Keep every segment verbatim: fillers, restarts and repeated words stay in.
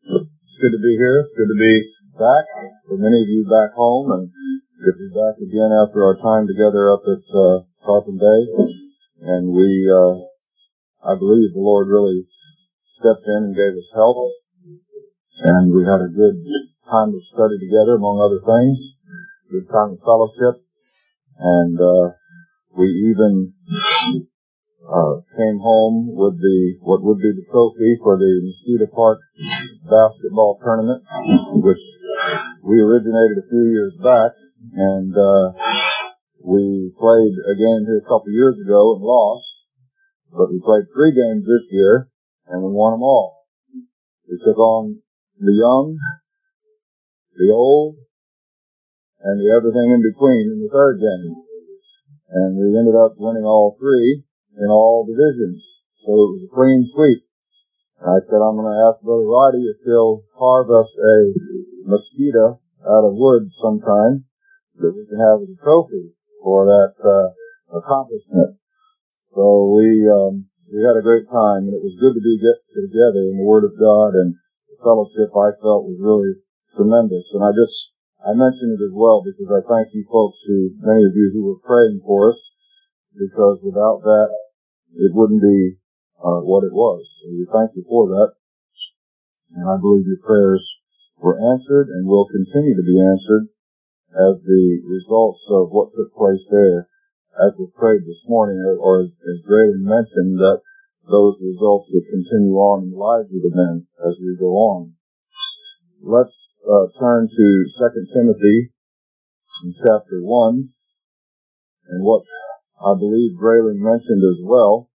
It's good to be here. It's good to be back. For many of you back home, and good to be back again after our time together up at uh, Tarpon Bay. And we, uh, I believe the Lord really stepped in and gave us help. And we had a good time of study together, among other things. Good time of fellowship. And uh, we even uh, came home with the what would be the trophy for the Mosquito Park basketball tournament, which we originated a few years back. And uh, we played a game here a couple of years ago and lost. But we played three games this year, and we won them all. We took on the young, the old, and the everything in between in the third game. And we ended up winning all three in all divisions. So it was a clean sweep. And I said, I'm going to ask Brother Roddy if he'll carve us a mosquito out of wood sometime that we can have as a trophy for that uh, accomplishment. So we um, we had a great time, and it was good to be get together in the Word of God, and the fellowship I felt was really tremendous. And I just I mention it as well because I thank you folks, who many of you who were praying for us, because without that it wouldn't be uh, what it was. So we thank you for that, and I believe your prayers were answered and will continue to be answered as the results of what took place there, as was prayed this morning, or as, as Graylin mentioned, that those results would continue on in the lives of the men as we go on. Let's uh, turn to Second Timothy in chapter one, and what I believe Graylin mentioned as well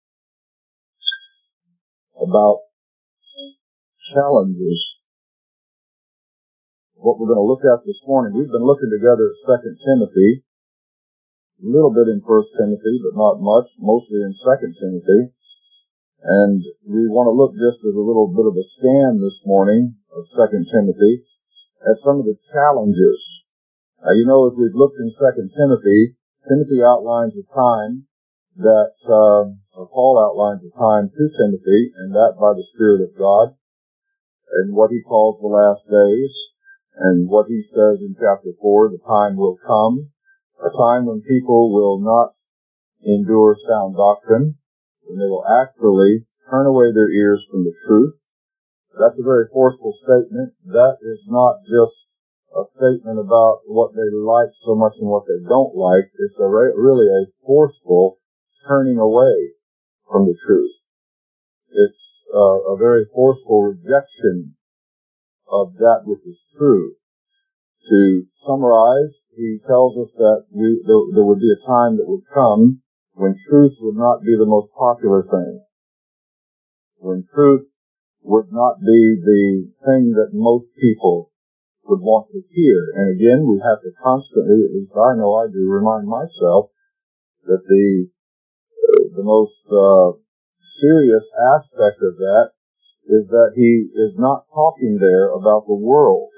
about challenges. What we're going to look at this morning, we've been looking together at Second Timothy, a little bit in First Timothy, but not much, mostly in Second Timothy. And we want to look just as a little bit of a scan this morning of Second Timothy at some of the challenges. Now, you know, as we've looked in Second Timothy, Timothy outlines a time that, uh, or Paul outlines a time to Timothy, and that by the Spirit of God, and what he calls the last days, and what he says in chapter four, the time will come, a time when people will not endure sound doctrine, when they will actually turn away their ears from the truth. That's a very forceful statement. That is not just a statement about what they like so much and what they don't like. It's a re- really a forceful turning away from the truth. It's uh, a very forceful rejection of that which is true. To summarize, he tells us that we, there, there would be a time that would come when truth would not be the most popular thing. When truth would not be the thing that most people would want to hear. And again, we have to constantly, at least I know I do, remind myself that the the most uh, serious aspect of that is that he is not talking there about the world.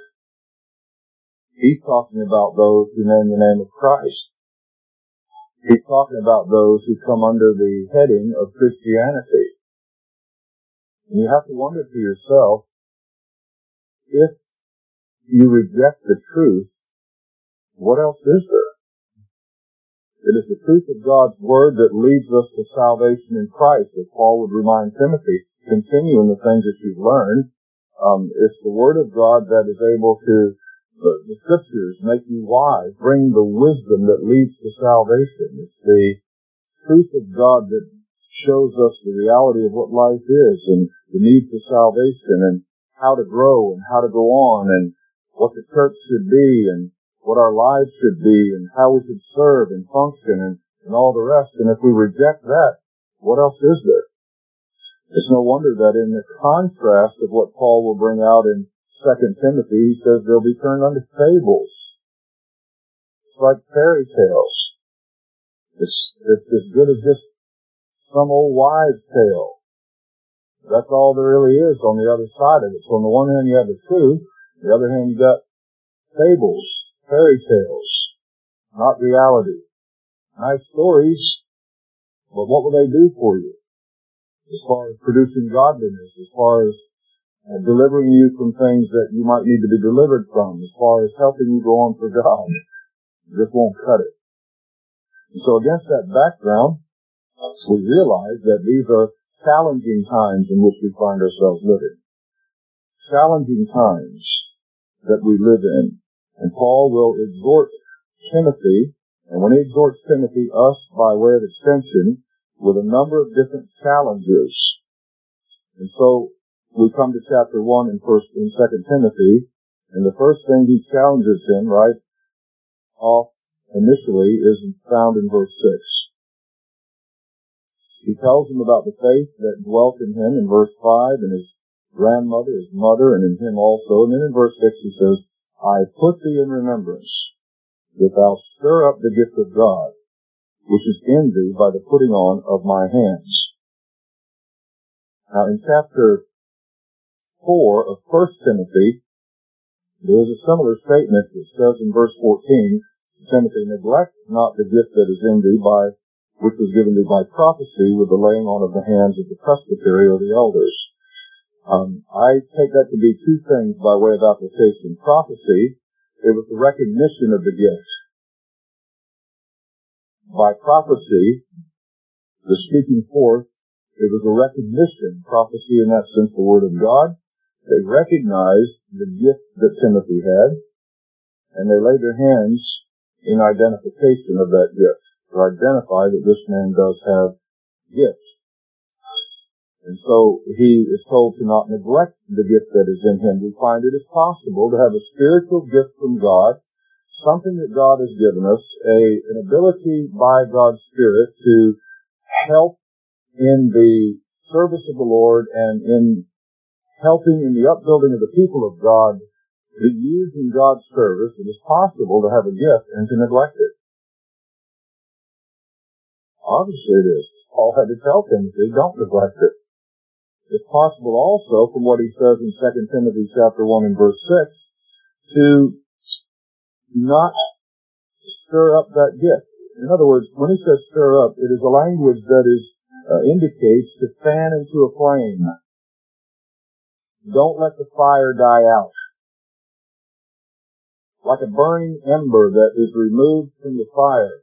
He's talking about those who name the name of Christ. He's talking about those who come under the heading of Christianity. And you have to wonder to yourself, if you reject the truth, what else is there? It is the truth of God's Word that leads us to salvation in Christ, as Paul would remind Timothy. Continue in the things that you've learned. Um, it's the Word of God that is able to The, the Scriptures make you wise, bring the wisdom that leads to salvation. It's the truth of God that shows us the reality of what life is, and the need for salvation, and how to grow, and how to go on, and what the church should be, and what our lives should be, and how we should serve and function, and, and all the rest. And if we reject that, what else is there? It's no wonder that in the contrast of what Paul will bring out in Second Timothy, he says they'll be turned unto fables. It's like fairy tales. It's, it's as good as just some old wives' tale. That's all there really is on the other side of it. So on the one hand you have the truth, on the other hand you got fables, fairy tales, not reality. Nice stories, but what will they do for you? As far as producing godliness, as far as uh, delivering you from things that you might need to be delivered from, as far as helping you go on for God. This won't cut it. And so against that background, we realize that these are challenging times in which we find ourselves living. Challenging times that we live in. And Paul will exhort Timothy, and when he exhorts Timothy, us by way of extension, with a number of different challenges. And so we come to chapter one in first in Second Timothy, and the first thing he challenges him right off initially is found in verse six. He tells him about the faith that dwelt in him in verse five, and his grandmother, his mother, and in him also. And then in verse six he says, I put thee in remembrance, that thou stir up the gift of God, which is in thee by the putting on of my hands. Now in chapter four of First Timothy, there is a similar statement that says in verse fourteen, Timothy, neglect not the gift that is in thee by, which was given thee by prophecy with the laying on of the hands of the presbytery or the elders. Um, I take that to be two things by way of application. Prophecy, it was the recognition of the gift. By prophecy, the speaking forth, it was a recognition. Prophecy, in that sense, the Word of God. They recognized the gift that Timothy had, and they laid their hands in identification of that gift, to identify that this man does have gift. And so he is told to not neglect the gift that is in him. We find it is possible to have a spiritual gift from God, something that God has given us, a, an ability by God's Spirit to help in the service of the Lord and in helping in the upbuilding of the people of God, to be used in God's service. It is possible to have a gift and to neglect it. Obviously it is. Paul had to tell Timothy, don't neglect it. It's possible also, from what he says in Second Timothy chapter one and verse six, to not stir up that gift. In other words, when he says stir up, it is a language that is uh, indicates to fan into a flame. Don't let the fire die out. Like a burning ember that is removed from the fire,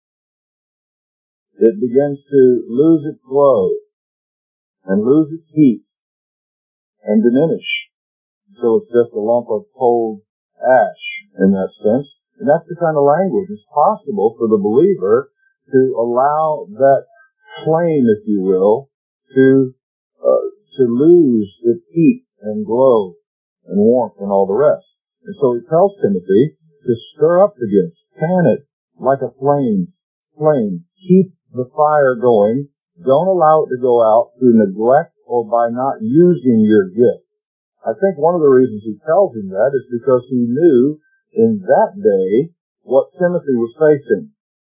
it begins to lose its glow and lose its heat and diminish until it's just a lump of cold ash in that sense. And that's the kind of language. It's possible for the believer to allow that flame, if you will, to uh, to lose its heat and glow and warmth and all the rest. And so he tells Timothy to stir up the gift, fan it like a flame, flame. Keep the fire going. Don't allow it to go out through neglect or by not using your gift. I think one of the reasons he tells him that is because he knew in that day what Timothy was facing.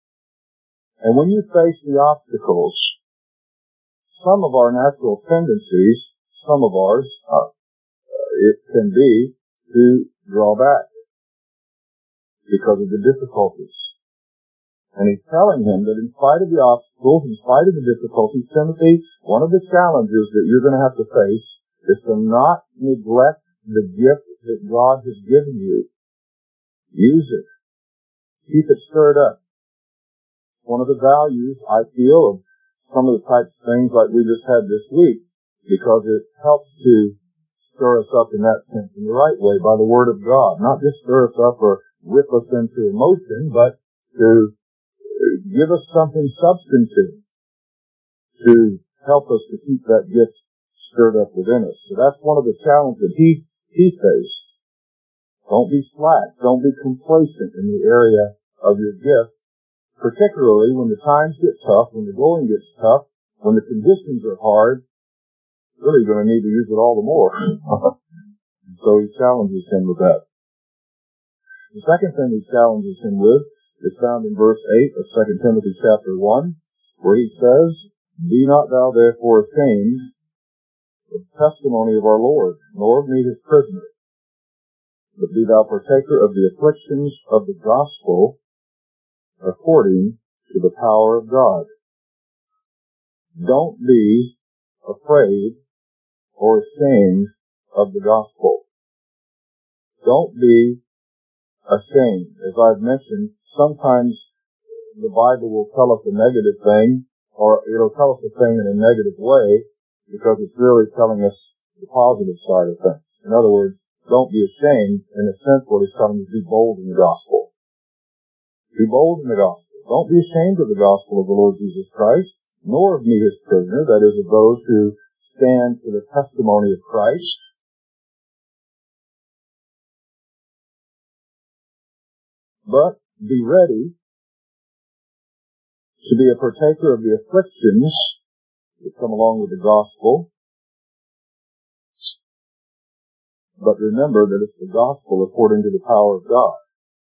And when you face the obstacles, some of our natural tendencies, some of ours, uh, it can be to draw back because of the difficulties. And he's telling him that in spite of the obstacles, in spite of the difficulties, Timothy, one of the challenges that you're going to have to face is to not neglect the gift that God has given you. Use it. Keep it stirred up. It's one of the values, I feel, of some of the types of things like we just had this week, because it helps to stir us up in that sense in the right way by the Word of God. Not just stir us up or whip us into emotion, but to give us something substantive to help us to keep that gift stirred up within us. So that's one of the challenges that he, he faced. Don't be slack. Don't be complacent in the area of your gift, particularly when the times get tough, when the going gets tough, when the conditions are hard. Really going to need to use it all the more. So he challenges him with that. The second thing he challenges him with is found in verse eight of Second Timothy chapter one, where he says, Be not thou therefore ashamed of the testimony of our Lord, nor of me his prisoner, but be thou partaker of the afflictions of the gospel according to the power of God. Don't be afraid or ashamed of the gospel. Don't be ashamed. As I've mentioned, sometimes the Bible will tell us a negative thing, or it'll tell us a thing in a negative way, because it's really telling us the positive side of things. In other words, don't be ashamed. In a sense, what he's telling you is be bold in the gospel. Be bold in the gospel. Don't be ashamed of the gospel of the Lord Jesus Christ, nor of me his prisoner, that is, of those who stand for the testimony of Christ. But be ready to be a partaker of the afflictions that come along with the gospel. But remember that it's the gospel according to the power of God.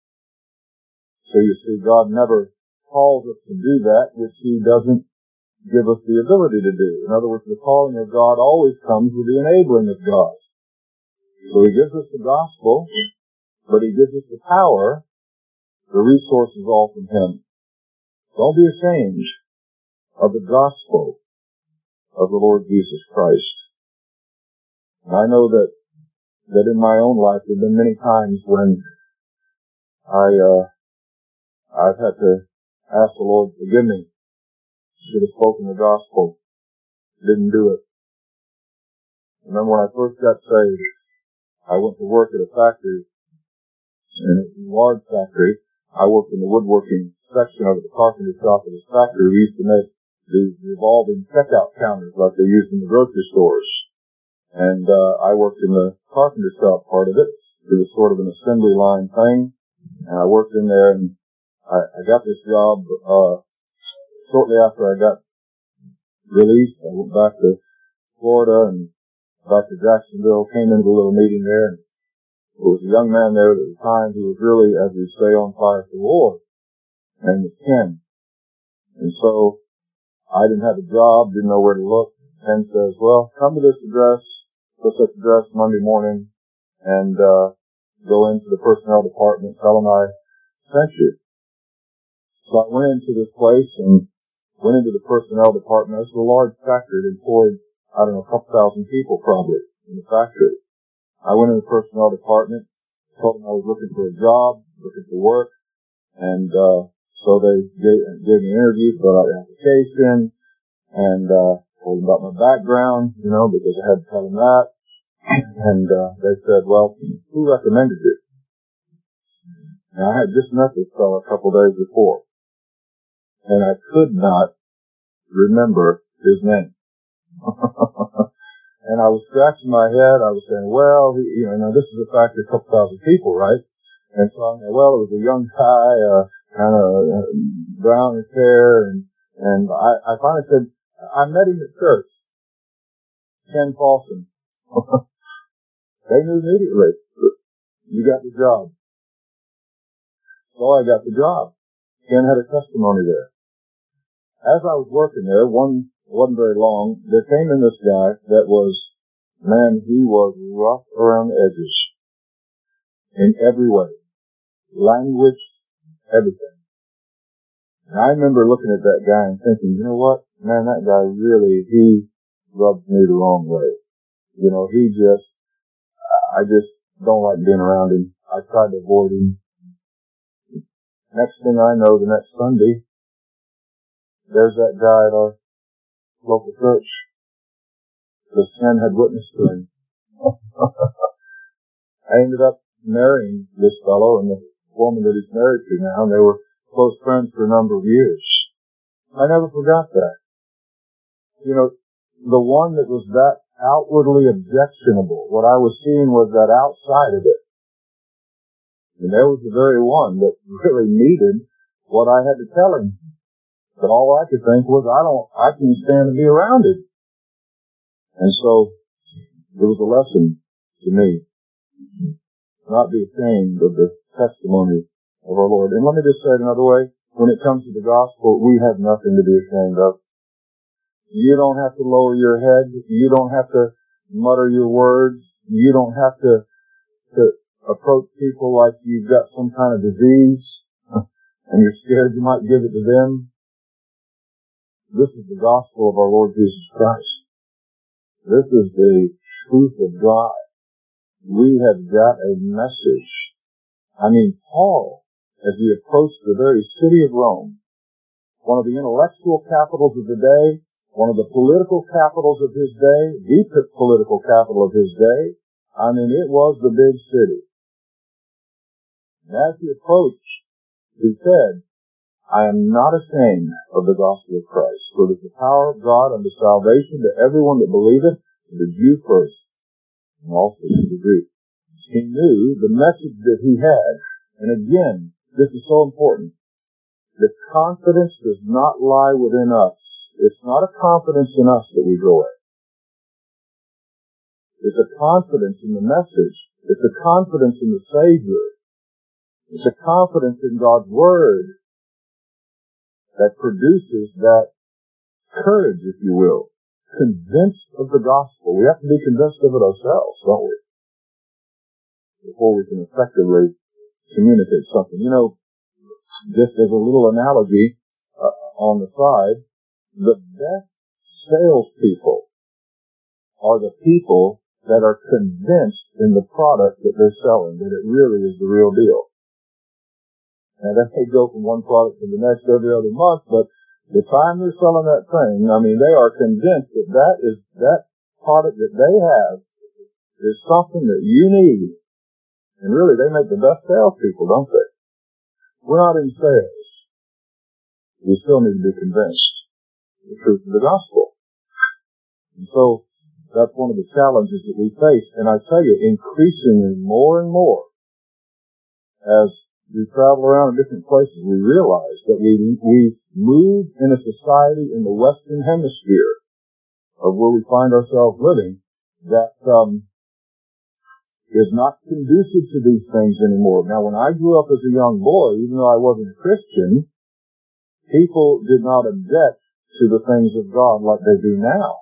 So you see, God never calls us to do that which he doesn't give us the ability to do. In other words, the calling of God always comes with the enabling of God. So he gives us the gospel, but he gives us the power. The resources all from him. Don't be ashamed of the gospel of the Lord Jesus Christ. And I know that that in my own life there have been many times when I uh I've had to ask the Lord, forgive me. Should have spoken the gospel. Didn't do it. Remember when I first got saved, I went to work at a factory, in a large factory. I worked in the woodworking section of the carpenter shop of this factory. We used to make these revolving checkout counters like they used in the grocery stores. And uh I worked in the carpenter shop part of it. It was sort of an assembly line thing. And I worked in there, and I, I got this job uh shortly after I got released. I went back to Florida and back to Jacksonville, came into a little meeting there, and there was a young man there at the time who was really, as we say, on fire for the Lord. His name was Ken. And so I didn't have a job, didn't know where to look. Ken says, well, come to this address, to such address Monday morning, and uh go into the personnel department, tell them I sent you. So I went into this place and went into the personnel department. This was a large factory that employed, I don't know, a couple thousand people probably in the factory. I went in the personnel department, told them I was looking for a job, looking for work, and uh so they gave, gave me an interview, filled out the application, and uh told them about my background, you know, because I had to tell them that. And uh they said, well, who recommended you? And I had just met this fellow a couple of days before, and I could not remember his name. And I was scratching my head. I was saying, well, he, you know, now this is a factory, a couple thousand people, right? And so I'm saying, well, it was a young guy, uh, kind of uh, brownish hair, and, and I, I finally said, I met him at church. Ken Paulson. They knew immediately. You got the job. So I got the job. Ken had a testimony there. As I was working there, one wasn't very long, there came in this guy that was, man, he was rough around the edges. In every way. Language, everything. And I remember looking at that guy and thinking, you know what? Man, that guy really, he rubs me the wrong way. You know, he just, I just don't like being around him. I tried to avoid him. Next thing I know, the next Sunday, there's that guy at our local church. Because Ken had witnessed to him. I ended up marrying this fellow and the woman that he's married to now, and they were close friends for a number of years. I never forgot that. You know, the one that was that outwardly objectionable, what I was seeing was that outside of it. And there was the very one that really needed what I had to tell him. But all I could think was, I don't, I can't stand to be around him. And so, it was a lesson to me. Not be ashamed of the testimony of our Lord. And let me just say it another way. When it comes to the gospel, we have nothing to be ashamed of. You don't have to lower your head. You don't have to mutter your words. You don't have to, to approach people like you've got some kind of disease and you're scared you might give it to them. This is the gospel of our Lord Jesus Christ. This is the truth of God. we have got a message. I mean, Paul, as he approached the very city of Rome, one of the intellectual capitals of the day, one of the political capitals of his day, the political capital of his day, I mean, it was the big city. And as he approached, he said, I am not ashamed of the gospel of Christ, for it is the power of God unto salvation to everyone that believeth, to the Jew first, and also to the Greek. He knew the message that he had, and again, this is so important. The confidence does not lie within us. It's not a confidence in us that we grow in. It's a confidence in the message. It's a confidence in the Savior. It's a confidence in God's Word that produces that courage, if you will, convinced of the gospel. We have to be convinced of it ourselves, don't we? Before we can effectively communicate something. You know, just as a little analogy uh, on the side, the best salespeople are the people that are convinced in the product that they're selling, that it really is the real deal. And they may go from one product to the next every other month, but the time they're selling that thing, I mean, they are convinced that that is, that product that they have is something that you need. And really, they make the best salespeople, don't they? We're not in sales. We still need to be convinced of the truth of the gospel. And so, that's one of the challenges that we face. And I tell you, increasingly more and more, as we travel around in different places, we realize that we, we move in a society in the Western Hemisphere of where we find ourselves living that, um, is not conducive to these things anymore. Now, when I grew up as a young boy, even though I wasn't a Christian, people did not object to the things of God like they do now.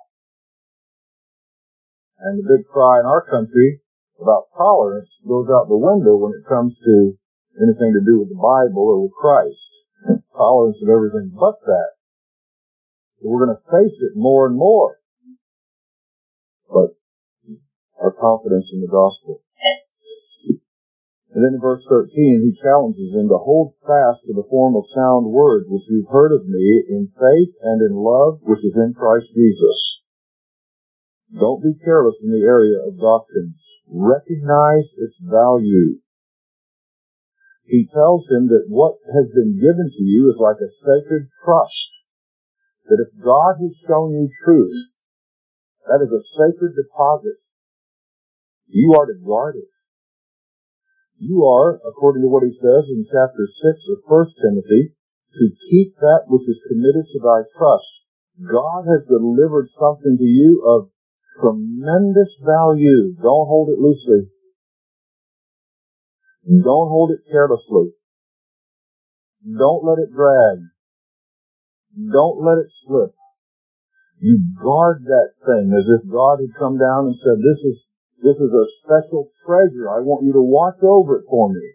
And the big cry in our country about tolerance goes out the window when it comes to anything to do with the Bible or with Christ. It's tolerance of everything but that. So we're going to face it more and more. But our confidence in the gospel. And then in verse thirteen, he challenges them to hold fast to the form of sound words which you've heard of me in faith and in love which is in Christ Jesus. Don't be careless in the area of doctrine. Recognize its value. He tells him that what has been given to you is like a sacred trust. That if God has shown you truth, that is a sacred deposit. You are to guard it. You are, according to what he says in chapter six of First Timothy, to keep that which is committed to thy trust. God has delivered something to you of tremendous value. Don't hold it loosely. Don't hold it carelessly. Don't let it drag. Don't let it slip. You guard that thing as if God had come down and said, this is, this is a special treasure. I want you to watch over it for me.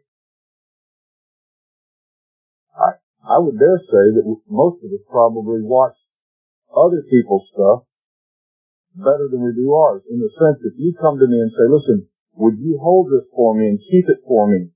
I, I would dare say that most of us probably watch other people's stuff better than we do ours. In the sense, if you come to me and say, listen, would you hold this for me and keep it for me?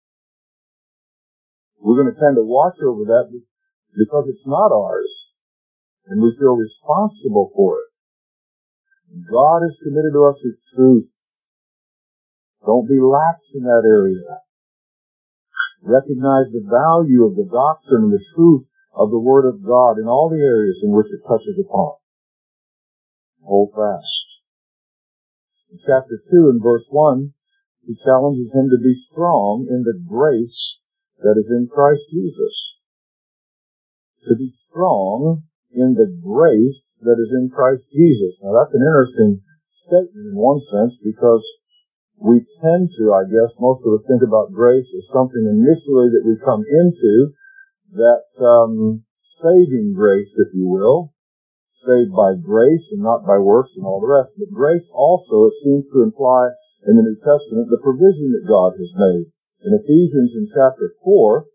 We're going to tend to watch over that because it's not ours. And we feel responsible for it. God has committed to us His truth. Don't be lax in that area. Recognize the value of the doctrine and the truth of the Word of God in all the areas in which it touches upon. Hold fast. In chapter two and verse one, he challenges him to be strong in the grace that is in Christ Jesus. To be strong in the grace that is in Christ Jesus. Now that's an interesting statement in one sense because we tend to, I guess, most of us think about grace as something initially that we come into, that um, saving grace, if you will, saved by grace and not by works and all the rest. But grace also, it seems to imply in the New Testament, the provision that God has made. In Ephesians in chapter four,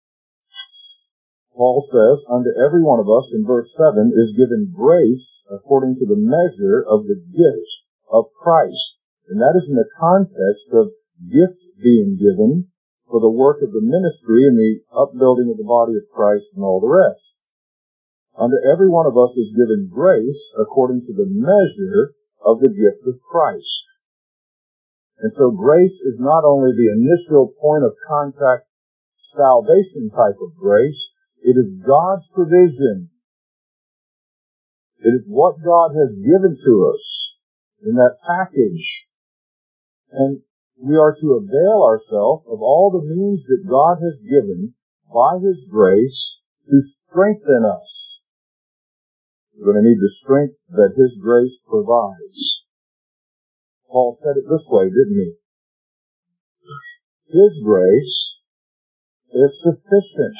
Paul says, unto every one of us, in verse seven, is given grace according to the measure of the gift of Christ. And that is in the context of gift being given for the work of the ministry and the upbuilding of the body of Christ and all the rest. Unto every one of us is given grace according to the measure of the gift of Christ. And so grace is not only the initial point of contact, salvation type of grace, it is God's provision. It is what God has given to us in that package. And we are to avail ourselves of all the means that God has given by His grace to strengthen us. We're going to need the strength that His grace provides. Paul said it this way, didn't he? His grace is sufficient.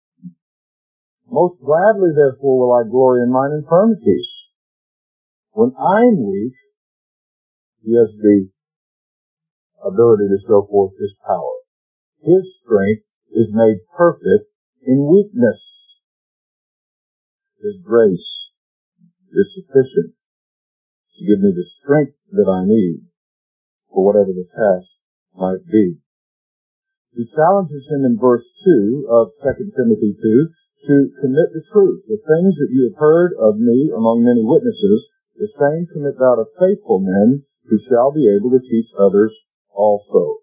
Most gladly, therefore, will I glory in mine infirmities. When I'm weak, He has the ability to show forth His power. His strength is made perfect in weakness. His grace is sufficient to give me the strength that I need for whatever the task might be. He challenges him in verse two of Second Timothy two to commit the truth. The things that you have heard of me among many witnesses, the same commit thou to faithful men who shall be able to teach others also.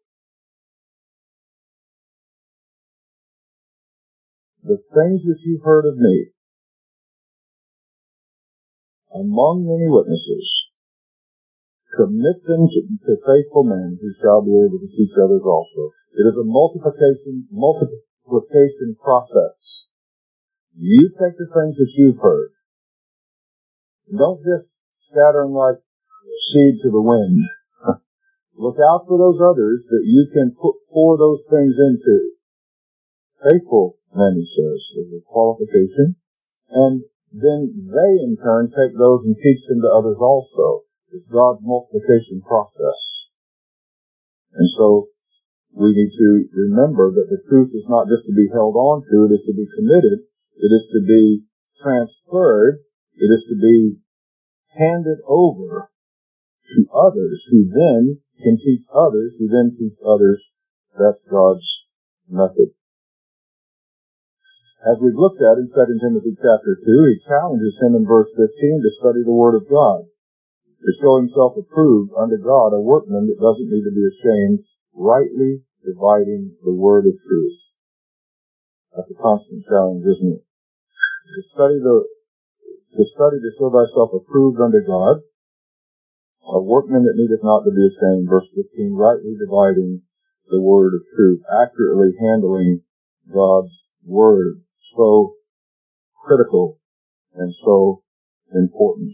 The things which you've heard of me among many witnesses, commit them to, to faithful men who shall be able to teach others also. It is a multiplication, multiplication process. You take the things that you've heard. Don't just scatter them like seed to the wind. Look out for those others that you can put, pour those things into. Faithful men, he says, is a qualification. And then they, in turn, take those and teach them to others also. It's God's multiplication process. And so, we need to remember that the truth is not just to be held on to, it is to be committed, it is to be transferred, it is to be handed over to others who then can teach others, who then teach others. That's God's method. As we've looked at in Second Timothy chapter two, he challenges him in verse fifteen to study the Word of God, to show himself approved unto God, a workman that doesn't need to be ashamed, rightly dividing the word of truth. That's a constant challenge, isn't it? To study the, to study to show thyself approved unto God, a workman that needeth not to be ashamed, verse fifteen, rightly dividing the word of truth, accurately handling God's word. So critical and so important.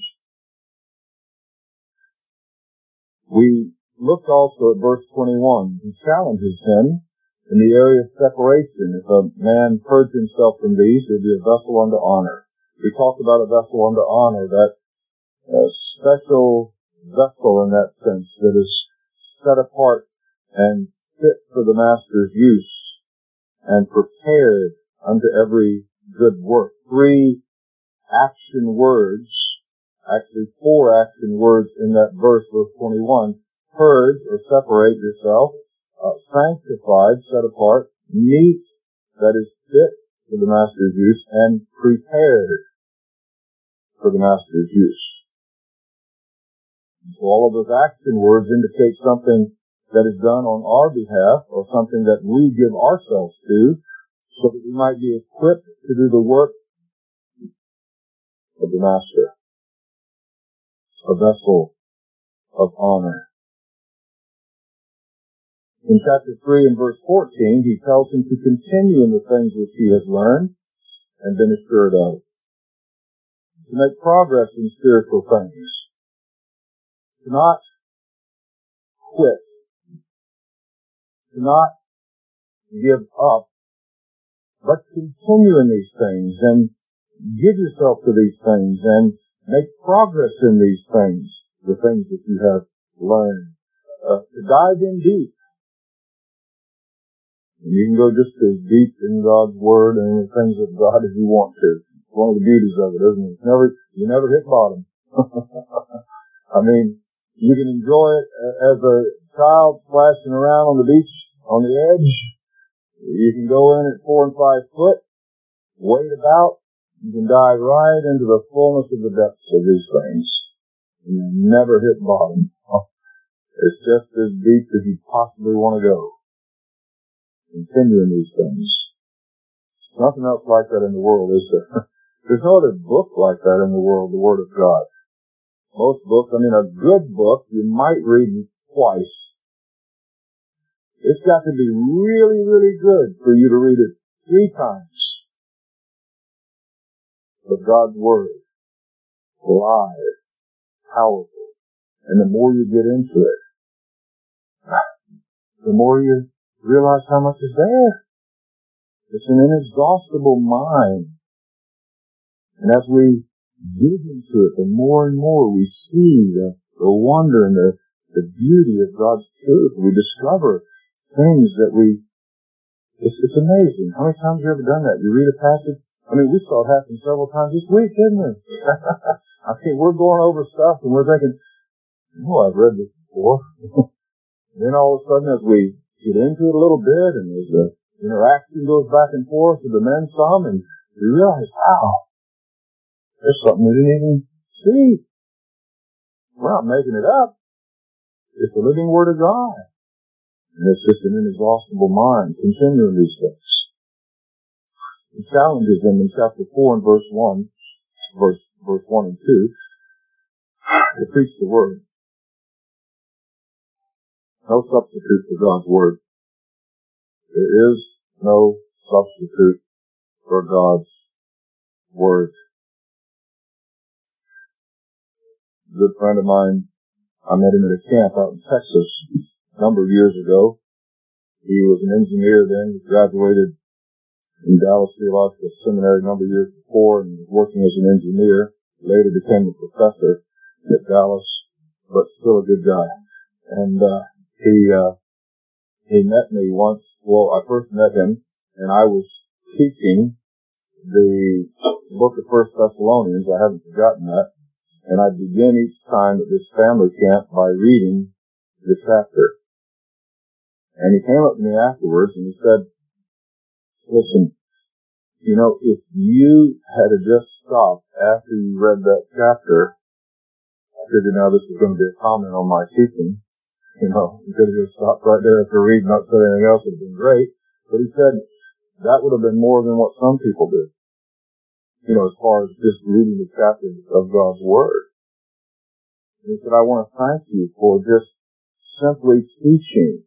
We looked also at verse twenty-one. He challenges him in the area of separation. If a man purge himself from these, he'll be a vessel unto honor. We talked about a vessel unto honor, that uh, special vessel in that sense that is set apart and fit for the master's use and prepared unto every good work. Three action words, actually four action words in that verse, verse twenty-one. Purge or separate yourself, uh, sanctified, set apart, meet, that is fit for the master's use, and prepared for the master's use. And so all of those action words indicate something that is done on our behalf, or something that we give ourselves to, so that we might be equipped to do the work of the master. A vessel of honor. In chapter three and verse fourteen, he tells him to continue in the things which he has learned and been assured of. To make progress in spiritual things. To not quit. To not give up, but continue in these things and give yourself to these things and make progress in these things, the things that you have learned. Uh, to dive in deep. And you can go just as deep in God's Word and in the things of God as you want to. It's one of the beauties of it, isn't it? It's never, you never hit bottom. I mean, You can enjoy it as a child splashing around on the beach on the edge. You can go in at four and five foot, wade about. You can dive right into the fullness of the depths of these things. And you never hit bottom. It's just as deep as you possibly want to go. Continue in these things. There's nothing else like that in the world, is there? There's no other book like that in the world, the Word of God. Most books, I mean, a good book, you might read twice. It's got to be really, really good for you to read it three times. But God's Word, alive, powerful, and the more you get into it, the more you realize how much is there. It's an inexhaustible mine. And as we dig into it, the more and more we see the, the wonder and the, the beauty of God's truth. We discover things that we, it's, it's amazing. How many times have you ever done that? You read a passage, I mean, we saw it happen several times this week, didn't we? I mean, we're going over stuff and we're thinking, oh, I've read this before. Then all of a sudden, as we get into it a little bit and as the interaction goes back and forth with the men some, and we realize, wow, there's something we didn't even see. We're not making it up. It's the living Word of God. And it's just an inexhaustible mind continuing these things. He challenges them in chapter four and verse one, verse, verse one and two, to preach the Word. No substitute for God's Word. There is no substitute for God's Word. A good friend of mine, I met him at a camp out in Texas a number of years ago. He was an engineer then. He graduated from Dallas Theological Seminary a number of years before and was working as an engineer. Later became a professor at Dallas, but still a good guy. And uh, he uh, he met me once. Well, I first met him, and I was teaching the book of First Thessalonians. I haven't forgotten that. And I begin each time at this family camp by reading the chapter. And he came up to me afterwards and he said, listen, you know, if you had just stopped after you read that chapter, I figured now this was going to be a comment on my teaching. You know, you could have just stopped right there after reading, not said anything else, it would have been great. But he said, that would have been more than what some people do. You know, as far as just reading the chapter of God's Word. And he said, I want to thank you for just simply teaching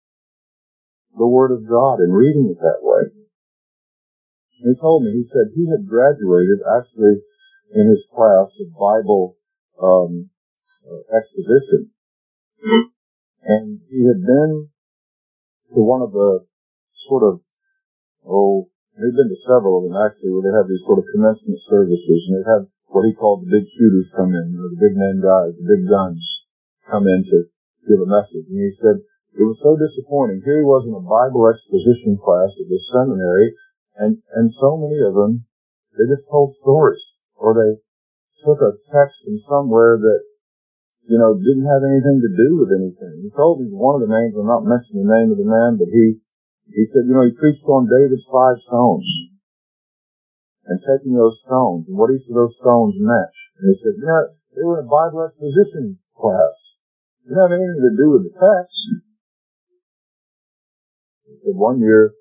the Word of God and reading it that way. And he told me, he said he had graduated actually in his class of Bible um, uh, exposition. And he had been to one of the sort of, oh, he'd been to several of them actually, where they have these sort of commencement services, and they have what he called the big shooters come in, or the big name guys, the big guns come in to give a message. And he said it was so disappointing. Here he was in a Bible exposition class at this seminary, and, and so many of them, they just told stories, or they took a text from somewhere that, you know, didn't have anything to do with anything. He told me one of the names, I'm not mentioning the name of the man, but he, he said, you know, he preached on David's five stones. And taking those stones, and what each of those stones meant. And he said, you know, they were in a Bible exposition class. It didn't have anything to do with the text. He said, one year,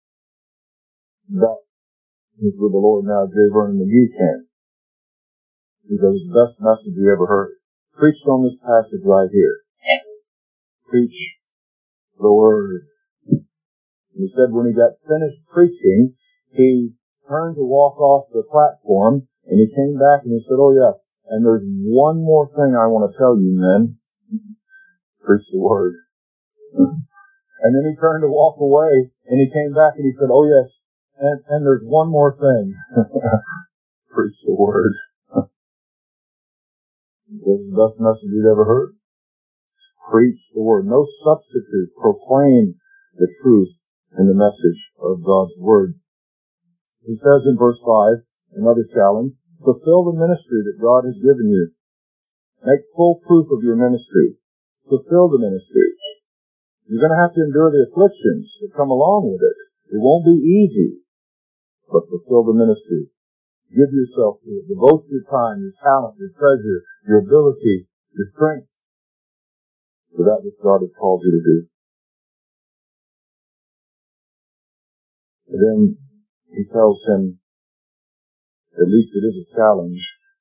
that he's with the Lord now, J. Vernon McGee came. He said, it was the best message he ever heard. Preached on this passage right here. Preach the Word. He said when he got finished preaching, he turned to walk off the platform, and he came back and he said, oh yeah, and there's one more thing I want to tell you, men. Preach the Word. And then he turned to walk away, and he came back and he said, oh yes, and, and there's one more thing. Preach the Word. He said it's the best message you'd ever heard. Preach the Word. No substitute. Proclaim the truth and the message of God's Word. He says in verse five, another challenge, fulfill the ministry that God has given you. Make full proof of your ministry. Fulfill the ministry. You're going to have to endure the afflictions that come along with it. It won't be easy, but fulfill the ministry. Give yourself to it. Devote your time, your talent, your treasure, your ability, your strength to that which God has called you to do. And then he tells him, at least it is a challenge,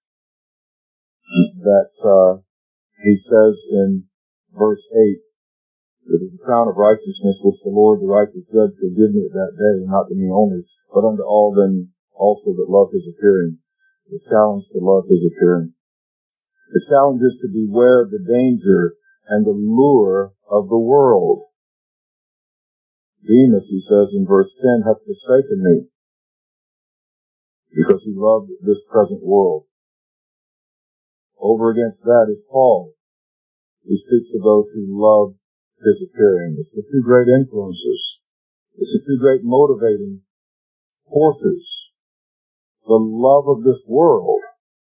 that uh, he says in verse eight, that is the crown of righteousness which the Lord, the righteous judge, shall give me at that day, not to me only, but unto all them also that love his appearing. The challenge to love his appearing. The challenge is to beware of the danger and the lure of the world. Demas, he says in verse ten, hath forsaken me, because he loved this present world. Over against that is Paul, who speaks of those who love his appearing. It's the two great influences. It's the two great motivating forces. The love of this world,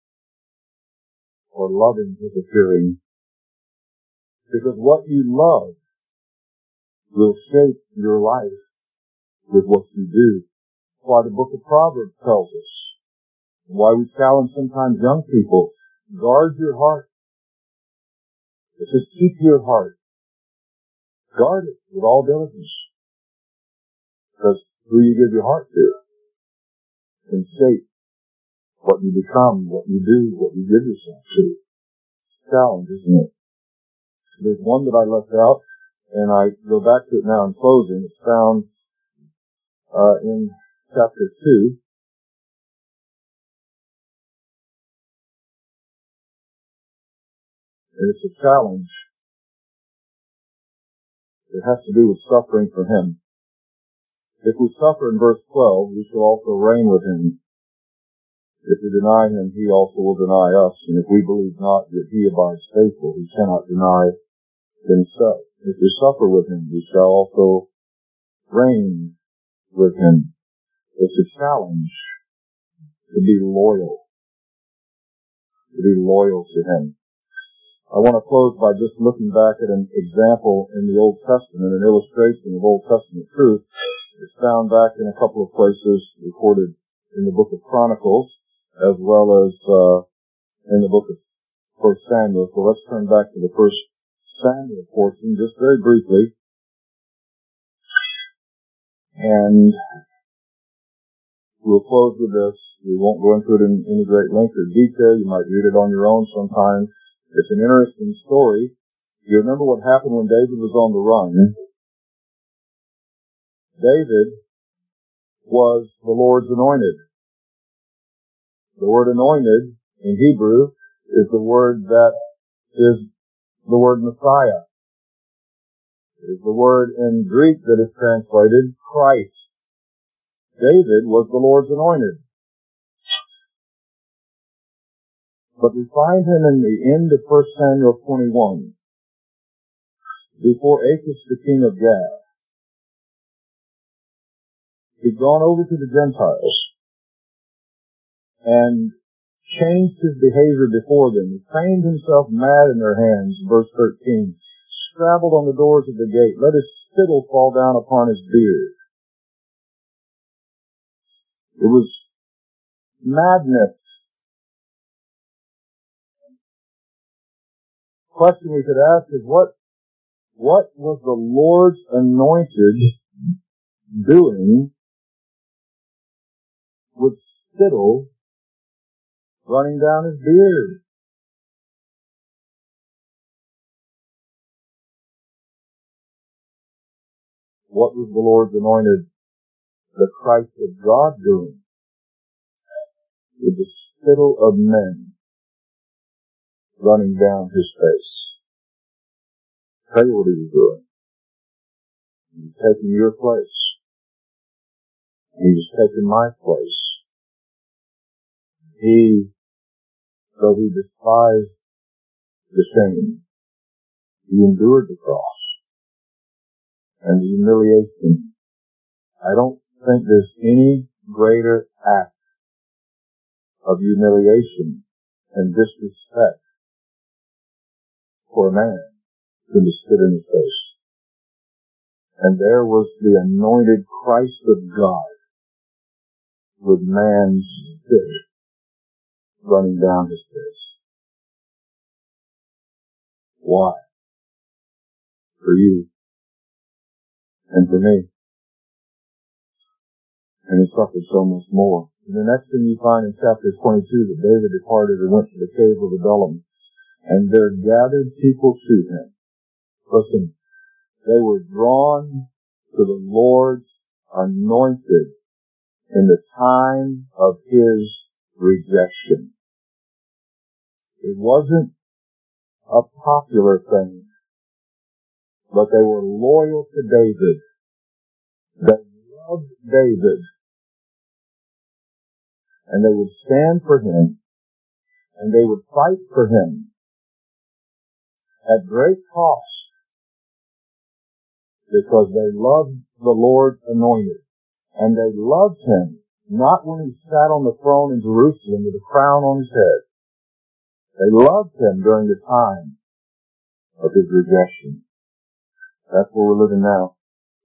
or loving his appearing. Because what you love will shape your life with what you do. That's why the book of Proverbs tells us. Why we challenge sometimes young people, guard your heart. It says keep your heart. Guard it with all diligence. Because who you give your heart to can shape what you become, what you do, what you give yourself to. It's a challenge, isn't it? There's one that I left out, and I go back to it now in closing. It's found uh, in chapter two. And it's a challenge. It has to do with suffering for him. If we suffer in verse twelve, we shall also reign with him. If we deny him, he also will deny us. And if we believe not that he abides faithful, he cannot deny himself. If we suffer with him, we shall also reign with him. It's a challenge to be loyal. To be loyal to him. I want to close by just looking back at an example in the Old Testament, an illustration of Old Testament truth. It's found back in a couple of places recorded in the book of Chronicles, as well as uh, in the book of First Samuel. So let's turn back to the First Samuel portion just very briefly. And we'll close with this. We won't go into it in any great length or detail. You might read it on your own sometime. It's an interesting story. You remember what happened when David was on the run? David was the Lord's anointed. The word anointed in Hebrew is the word that is the word Messiah. It is the word in Greek that is translated Christ. David was the Lord's anointed. But we find him in the end of First Samuel twenty-one, before Achish the king of Gath. He'd gone over to the Gentiles and changed his behavior before them. He feigned himself mad in their hands, verse thirteen, scrabbled on the doors of the gate, let his spittle fall down upon his beard. It was madness. The question we could ask is, what, what was the Lord's anointed doing with spittle running down his beard? What was the Lord's anointed, the Christ of God, doing with the spittle of men running down his face? Tell you what he was doing. He was taking your place. He was taking my place. He, though he despised the shame, he endured the cross and the humiliation. I don't think there's any greater act of humiliation and disrespect for a man than to spit in his face. And there was the anointed Christ of God with man's spit running down his face. Why? For you and for me. And he suffered so much more. And the next thing you find in chapter twenty-two, that David departed and went to the cave of Adullam, and there gathered people to him. Listen, they were drawn to the Lord's anointed in the time of his rejection. It wasn't a popular thing, but they were loyal to David. They loved David. And they would stand for him, and they would fight for him at great cost, because they loved the Lord's anointed. And they loved him not when he sat on the throne in Jerusalem with a crown on his head. They loved him during the time of his rejection. That's where we're living now.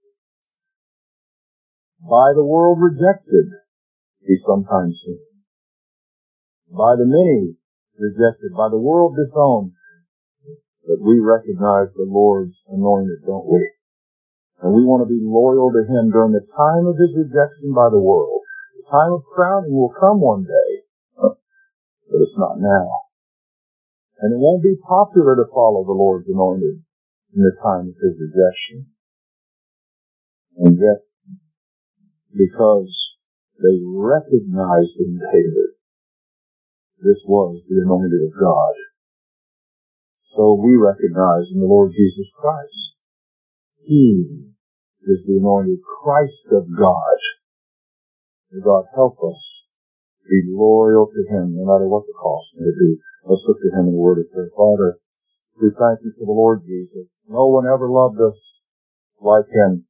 By the world rejected, he sometimes seen. By the many rejected, by the world disowned. But we recognize the Lord's anointed, don't we? And we want to be loyal to him during the time of his rejection by the world. The time of crowning will come one day, but it's not now. And it won't be popular to follow the Lord's anointed in the time of his rejection. And yet, because they recognized in David, this was the anointed of God. So we recognize in the Lord Jesus Christ, he is the anointed Christ of God. May God help us be loyal to him, no matter what the cost may be. Let's look to him in a word of prayer. Father, we thank you for the Lord Jesus. No one ever loved us like him.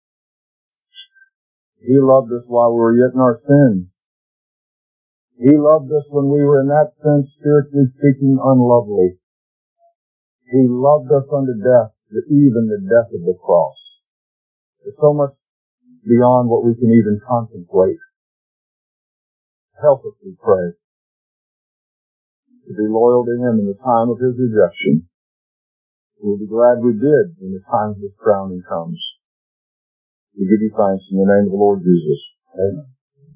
He loved us while we were yet in our sins. He loved us when we were, in that sense, spiritually speaking, unlovely. He loved us unto death, even the death of the cross. It's so much beyond what we can even contemplate. Help us, we pray, to be loyal to him in the time of his rejection. We'll be glad we did when the time of his crowning comes. We give you thanks in the name of the Lord Jesus. Amen.